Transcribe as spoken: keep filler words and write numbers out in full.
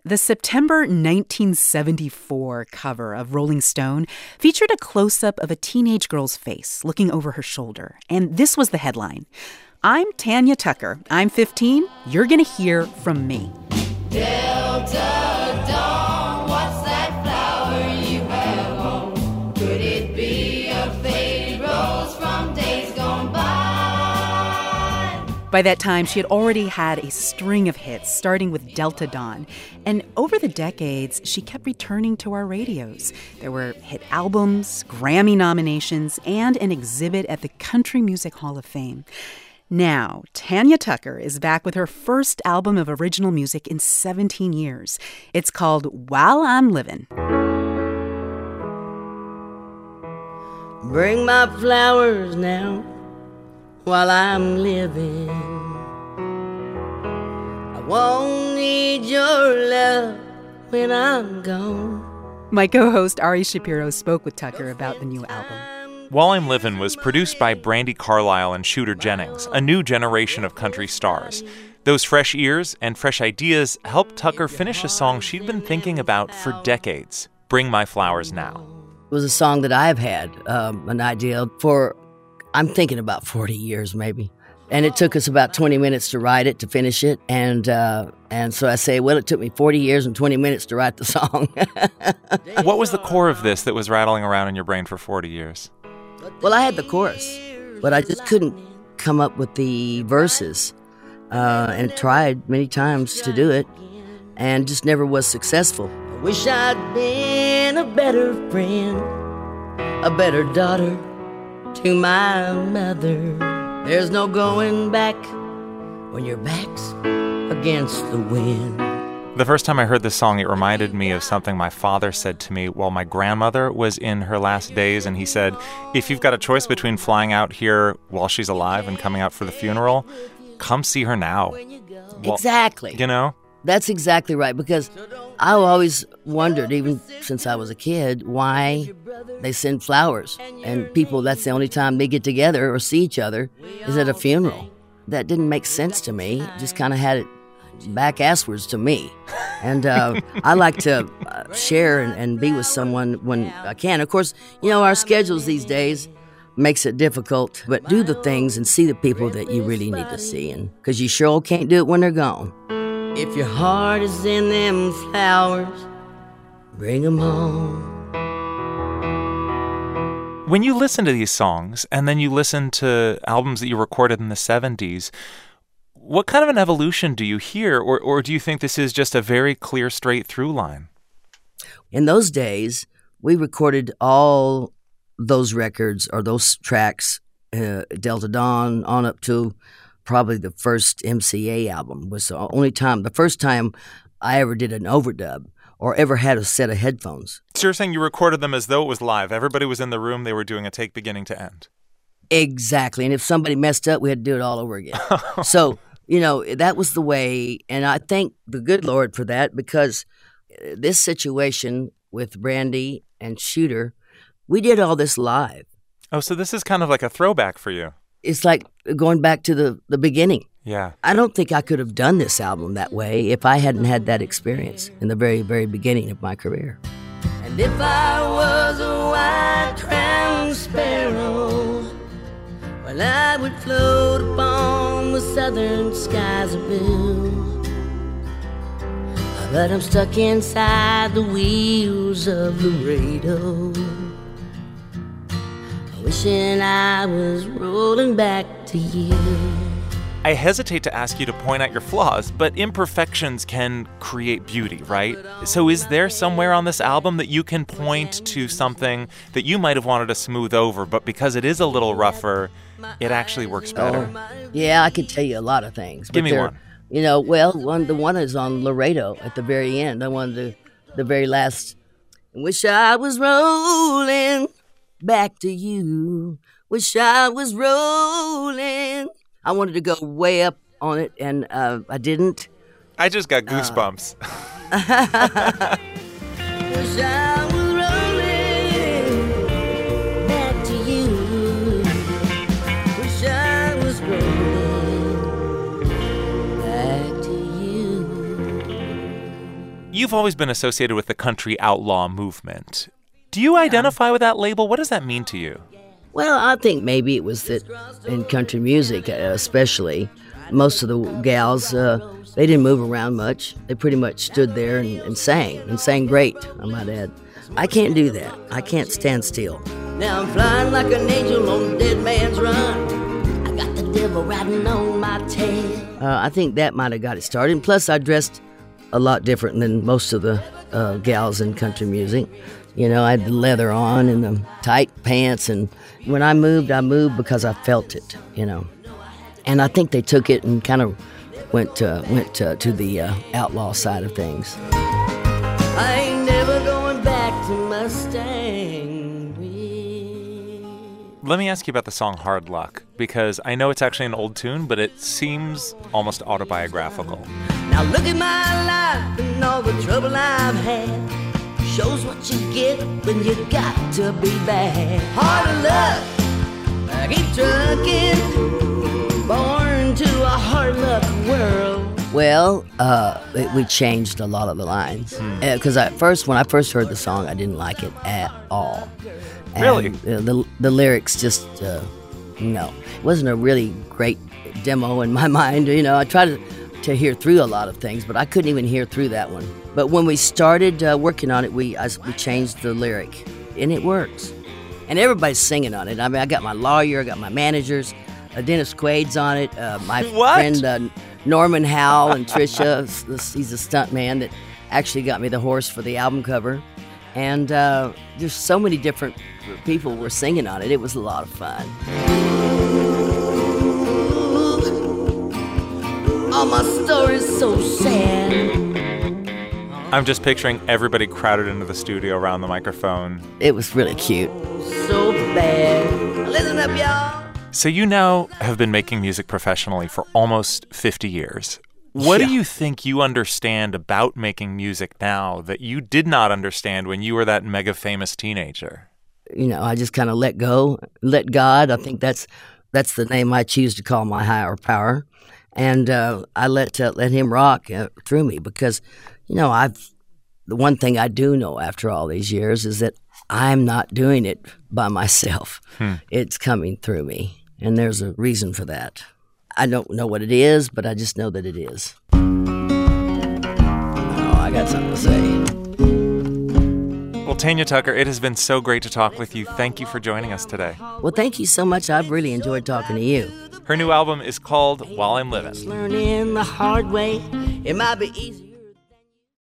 The September nineteen seventy-four cover of Rolling Stone featured a close-up of a teenage girl's face looking over her shoulder. And this was the headline: "I'm Tanya Tucker. I'm fifteen. You're going to hear from me." Delta Dawn, what's that flower you have on? Could it be a faded rose from days gone by? By that time, she had already had a string of hits, starting with Delta Dawn. And over the decades, she kept returning to our radios. There were hit albums, Grammy nominations, and an exhibit at the Country Music Hall of Fame. Now, Tanya Tucker is back with her first album of original music in seventeen years. It's called While I'm Livin'. Bring my flowers now while I'm living. I won't need your love when I'm gone. My co-host Ari Shapiro spoke with Tucker about the new album. While I'm Livin' was produced by Brandi Carlile and Shooter Jennings, a new generation of country stars. Those fresh ears and fresh ideas helped Tucker finish a song she'd been thinking about for decades, Bring My Flowers Now. It was a song that I've had um, an idea for, I'm thinking about forty years maybe. And it took us about twenty minutes to write it, to finish it. And uh, and so I say, well, it took me forty years and twenty minutes to write the song. What was the core of this that was rattling around in your brain for forty years? Well, I had the chorus, but I just couldn't come up with the verses. Uh, and tried many times to do it, and just never was successful. I wish I'd been a better friend, a better daughter to my mother. There's no going back when your back's against the wind. The first time I heard this song, it reminded me of something my father said to me while my grandmother was in her last days, and he said, if you've got a choice between flying out here while she's alive and coming out for the funeral, come see her now. Well, exactly. You know? That's exactly right, because I always wondered, even since I was a kid, why they send flowers. And people, that's the only time they get together or see each other is at a funeral. That didn't make sense to me. It just kind of had it back asswards to me. And uh, I like to uh, share and, and be with someone when I can. Of course, you know, our schedules these days makes it difficult, but do the things and see the people that you really need to see, and because you sure can't do it when they're gone. If your heart is in them flowers, bring them home. When you listen to these songs, and then you listen to albums that you recorded in the seventies, what kind of an evolution do you hear, or, or do you think this is just a very clear, straight through line? In those days, we recorded all those records or those tracks, uh, Delta Dawn on up to probably the first M C A album was the only time, the first time I ever did an overdub or ever had a set of headphones. So you're saying you recorded them as though it was live. Everybody was in the room. They were doing a take beginning to end. Exactly. And if somebody messed up, we had to do it all over again. So, you know, that was the way. And I thank the good Lord for that, because this situation with Brandi and Shooter, we did all this live. Oh, so this is kind of like a throwback for you. It's like going back to the, the beginning. Yeah. I don't think I could have done this album that way if I hadn't had that experience in the very, very beginning of my career. And if I was a white-crowned sparrow, well, I would float upon the southern skies of blue. But I'm stuck inside the wheels of Laredo, wishing I was rolling back to you. I hesitate to ask you to point out your flaws, but imperfections can create beauty, right? So is there somewhere on this album that you can point to something that you might have wanted to smooth over, but because it is a little rougher, it actually works better? Oh, yeah, I could tell you a lot of things. Give me one. You know, well, one the one is on Laredo at the very end. I wanted the, the very last. Wish I was rolling back to you. Wish I was rolling. I wanted to go way up on it, and uh, I didn't. I just got goosebumps. Uh, Wish I was rolling back to you. Wish I was rolling back to you. You've always been associated with the country outlaw movement. Do you identify with that label? What does that mean to you? Well, I think maybe it was that in country music, uh, especially, most of the gals, uh, they didn't move around much. They pretty much stood there and, and sang, and sang great, I might add. I can't do that. I can't stand still. Now I'm flying like an angel on Dead Man's Run. I got the devil riding on my tail. Uh, I think that might have got it started. And plus, I dressed a lot different than most of the uh, gals in country music. You know, I had the leather on and the tight pants. And when I moved, I moved because I felt it, you know. And I think they took it and kind of went uh, went uh, to the uh, outlaw side of things. I ain't never going back to Mustang. Let me ask you about the song Hard Luck, because I know it's actually an old tune, but it seems almost autobiographical. Now look at my life and all the trouble I've had. Shows what you get when you got to be bad. Hard luck, I keep trucking, born to a hard luck world. Well, uh, we changed a lot of the lines. Because hmm. uh, at first, when I first heard the song, I didn't like it at all. And, really? Uh, the, the lyrics just, uh, no. It wasn't a really great demo in my mind. You know, I tried to, to hear through a lot of things, but I couldn't even hear through that one. But when we started uh, working on it, we I, we changed the lyric, and it works. And everybody's singing on it. I mean, I got my lawyer, I got my managers, uh, Dennis Quaid's on it, uh, my what? friend uh, Norman Howell and Trisha, he's a stunt man that actually got me the horse for the album cover. And uh, there's so many different people were singing on it. It was a lot of fun. All my story's so sad. I'm just picturing everybody crowded into the studio around the microphone. It was really cute. So bad. Listen up, y'all. So you now have been making music professionally for almost fifty years. What yeah. do you think you understand about making music now that you did not understand when you were that mega famous teenager? You know, I just kind of let go, let God. I think that's that's the name I choose to call my higher power. And uh, I let uh, let him rock uh, through me because, you know, I've the one thing I do know after all these years is that I'm not doing it by myself. Hmm. It's coming through me, and there's a reason for that. I don't know what it is, but I just know that it is. Oh, I got something to say. Well, Tanya Tucker, it has been so great to talk with you. Thank you for joining us today. Well, thank you so much. I've really enjoyed talking to you. Her new album is called While I'm Living. Learning the hard way, it might be easier.